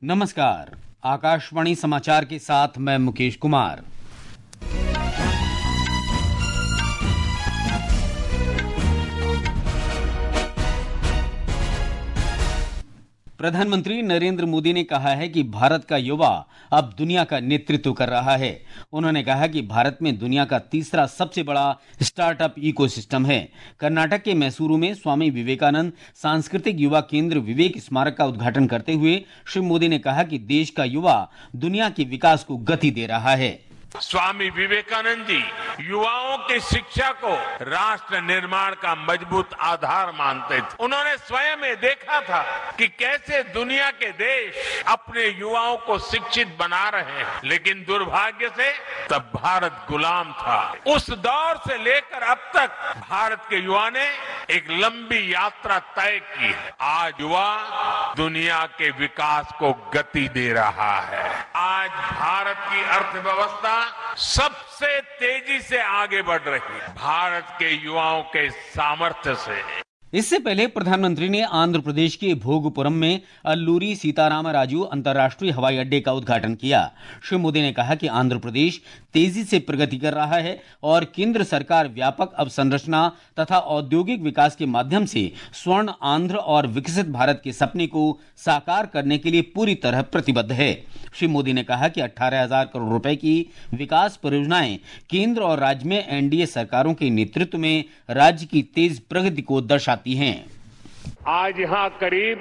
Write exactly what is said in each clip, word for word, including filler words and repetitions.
नमस्कार, आकाशवाणी समाचार के साथ मैं मुकेश कुमार। प्रधानमंत्री नरेंद्र मोदी ने कहा है कि भारत का युवा अब दुनिया का नेतृत्व कर रहा है। उन्होंने कहा कि भारत में दुनिया का तीसरा सबसे बड़ा स्टार्टअप इकोसिस्टम है। कर्नाटक के मैसूरू में स्वामी विवेकानंद सांस्कृतिक युवा केंद्र विवेक स्मारक का उद्घाटन करते हुए श्री मोदी ने कहा कि देश का युवा दुनिया के विकास को गति दे रहा है। स्वामी विवेकानंद जी युवाओं की शिक्षा को राष्ट्र निर्माण का मजबूत आधार मानते थे। उन्होंने स्वयं में देखा था कि कैसे दुनिया के देश अपने युवाओं को शिक्षित बना रहे हैं, लेकिन दुर्भाग्य से तब भारत गुलाम था। उस दौर से लेकर अब तक भारत के युवा ने एक लंबी यात्रा तय की है। आज युवा दुनिया के विकास को गति दे रहा है। आज भारत की अर्थव्यवस्था सबसे तेजी से आगे बढ़ रही है, भारत के युवाओं के सामर्थ्य से। इससे पहले प्रधानमंत्री ने आंध्र प्रदेश के भोगपुरम में अल्लूरी सीताराम राजू अंतर्राष्ट्रीय हवाई अड्डे का उद्घाटन किया। श्री मोदी ने कहा कि आंध्र प्रदेश तेजी से प्रगति कर रहा है और केंद्र सरकार व्यापक अवसंरचना तथा औद्योगिक विकास के माध्यम से स्वर्ण आंध्र और विकसित भारत के सपने को साकार करने के लिए पूरी तरह प्रतिबद्ध है। श्री मोदी ने कहा कि अठारह हजार करोड़ रुपए की विकास परियोजनाएं केंद्र और राज्य में एनडीए सरकारों के नेतृत्व में राज्य की तेज प्रगति को दर्शाती हैं। आज यहाँ करीब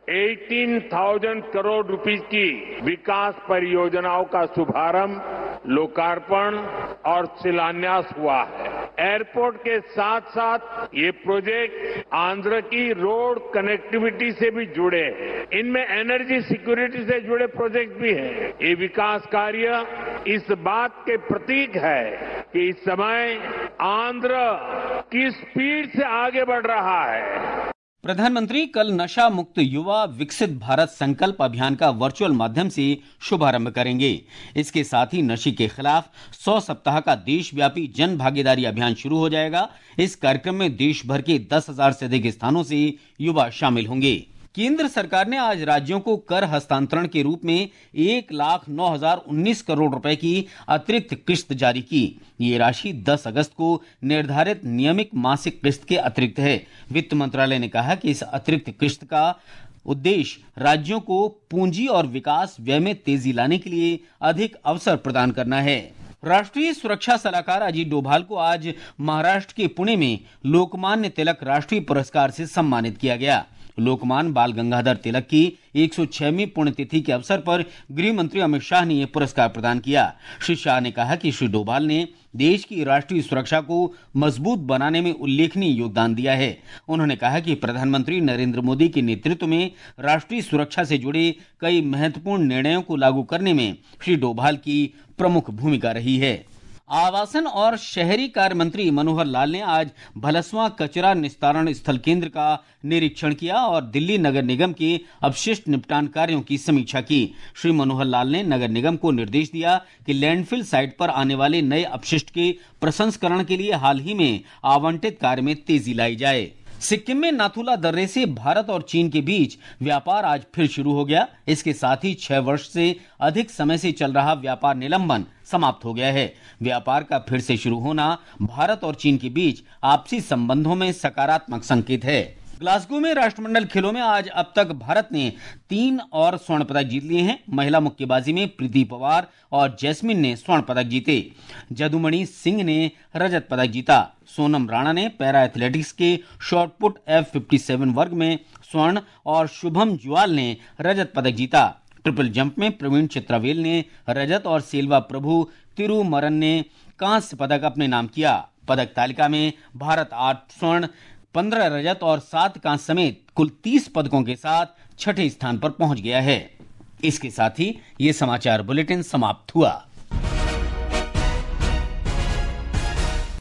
अठारह हज़ार करोड़ रुपए की विकास परियोजनाओं का शुभारंभ, लोकार्पण और शिलान्यास हुआ है। एयरपोर्ट के साथ साथ ये प्रोजेक्ट आंध्र की रोड कनेक्टिविटी से भी जुड़े हैं। इनमें एनर्जी सिक्योरिटी से जुड़े प्रोजेक्ट भी हैं। ये विकास कार्य इस बात के प्रतीक है कि इस समय आंध्र किस स्पीड से आगे बढ़ रहा है। प्रधानमंत्री कल नशा मुक्त युवा विकसित भारत संकल्प अभियान का वर्चुअल माध्यम से शुभारंभ करेंगे। इसके साथ ही नशे के खिलाफ सौ सप्ताह का देशव्यापी जन भागीदारी अभियान शुरू हो जाएगा। इस कार्यक्रम में देश भर के दस हजार से अधिक स्थानों से युवा शामिल होंगे। केंद्र सरकार ने आज राज्यों को कर हस्तांतरण के रूप में एक लाख नौ हजार उन्नीस करोड़ रुपए की अतिरिक्त किस्त जारी की। ये राशि दस अगस्त को निर्धारित नियमित मासिक किस्त के अतिरिक्त है। वित्त मंत्रालय ने कहा कि इस अतिरिक्त किस्त का उद्देश्य राज्यों को पूंजी और विकास व्यय में तेजी लाने के लिए अधिक अवसर प्रदान करना है। राष्ट्रीय सुरक्षा सलाहकार अजीत डोभाल को आज महाराष्ट्र के पुणे में लोकमान्य तिलक राष्ट्रीय पुरस्कार से सम्मानित किया गया। लोकमान्य बाल गंगाधर तिलक की एक सौ छहवीं पुण्यतिथि के अवसर पर गृह मंत्री अमित शाह ने यह पुरस्कार प्रदान किया। श्री शाह ने कहा कि श्री डोभाल ने देश की राष्ट्रीय सुरक्षा को मजबूत बनाने में उल्लेखनीय योगदान दिया है। उन्होंने कहा कि प्रधानमंत्री नरेंद्र मोदी के नेतृत्व में राष्ट्रीय सुरक्षा से जुड़े कई महत्वपूर्ण निर्णयों को लागू करने में श्री डोभाल की प्रमुख भूमिका रही है। आवासन और शहरी कार्य मंत्री मनोहर लाल ने आज भलसवा कचरा निस्तारण स्थल केंद्र का निरीक्षण किया और दिल्ली नगर निगम के अपशिष्ट निपटान कार्यों की समीक्षा की। श्री मनोहर लाल ने नगर निगम को निर्देश दिया कि लैंडफिल साइट पर आने वाले नए अपशिष्ट के प्रसंस्करण के लिए हाल ही में आवंटित कार्य में तेजी लाई जाए। सिक्किम में नाथुला दर्रे से भारत और चीन के बीच व्यापार आज फिर शुरू हो गया। इसके साथ ही छह वर्ष से अधिक समय से चल रहा व्यापार निलंबन समाप्त हो गया है। व्यापार का फिर से शुरू होना भारत और चीन के बीच आपसी संबंधों में सकारात्मक संकेत है। ग्लासगो में राष्ट्रमंडल खेलों में आज अब तक भारत ने तीन और स्वर्ण पदक जीत लिए हैं। महिला मुक्केबाजी में प्रीति पवार और जैस्मिन ने स्वर्ण पदक जीते। जदुमणि सिंह ने रजत पदक जीता। सोनम राणा ने पैरा एथलेटिक्स के शॉटपुट एफ सत्तावन वर्ग में स्वर्ण और शुभम जुआल ने रजत पदक जीता। ट्रिपल जंप में प्रवीण चित्रावेल ने रजत और सेल्वा प्रभु तिरुमरन ने कांस्य पदक अपने नाम किया। पदक तालिका में भारत आठ स्वर्ण, पंद्रह रजत और सात कांस्य समेत कुल तीस पदकों के साथ छठे स्थान पर पहुंच गया है। इसके साथ ही ये समाचार बुलेटिन समाप्त हुआ।